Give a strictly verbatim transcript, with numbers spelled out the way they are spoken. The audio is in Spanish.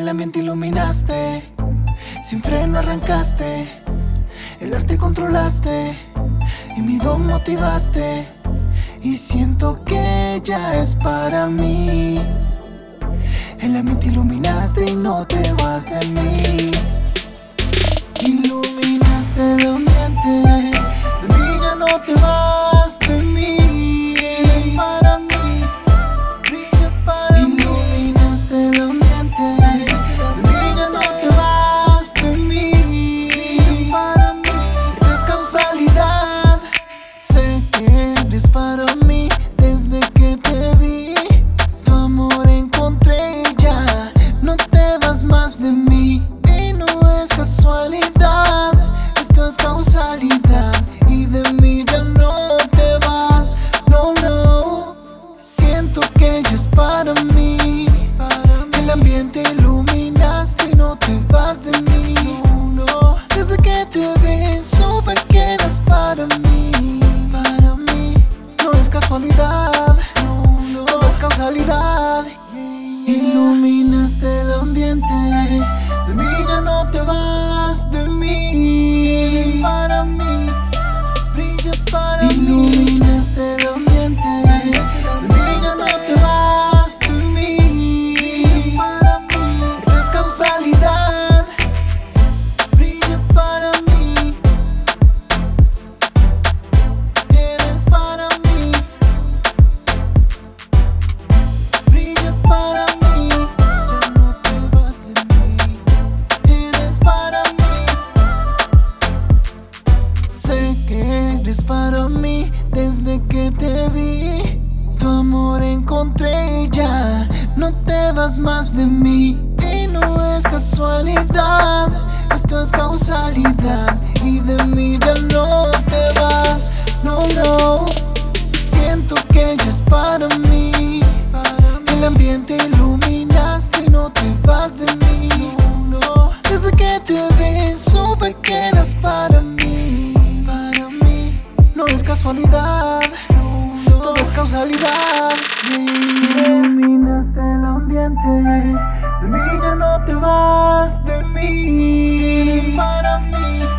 el ambiente iluminaste, sin freno arrancaste, el arte controlaste y mi don motivaste. Y siento que ya es para mí. El ambiente iluminaste y no te vas de mí. Iluminaste el ambiente, de mí ya no te vas de mí. Eres para mí, brillas para mí. Iluminaste el ambiente, de mí ya no te vas de mí. Brillas para mí, esta es causalidad. Sé que eres para mí desde que te vi. Tu amor encontré y ya no te vas más de mí. Y no es casualidad, esto es causalidad. Y de mí ya no te vas, no, no. Siento que ya es para mí. El ambiente iluminaste y no te vas de mí, no, no. Desde que te vi supe que eras para mí. Para mí no es casualidad, no, no. Todo es causalidad. Iluminaste el ambiente, de mí ya no te vas de mí. Eres para mí, brillas para mí. Iluminaste el ambiente, de mí ya no te vas de mí. Brillas para mí, esta es causalidad. Brillas para mí, eres para mí. Brillas para mí, ya no te vas de mí. Eres para mí. Sé que eres para mí desde que te vi. Tu amor encontré y ya no te vas más de mí. Y no es casualidad, esto es causalidad. Y de mí ya no te vas, no, no. Siento que ya es para mí. El ambiente iluminaste y no te vas de mí, no, no. Desde que te vi supe que eras para mí. Para mí no es casualidad, no, no. Todo es causalidad. Iluminaste el ambiente, de mí ya no te vas de mí. Eres para mí.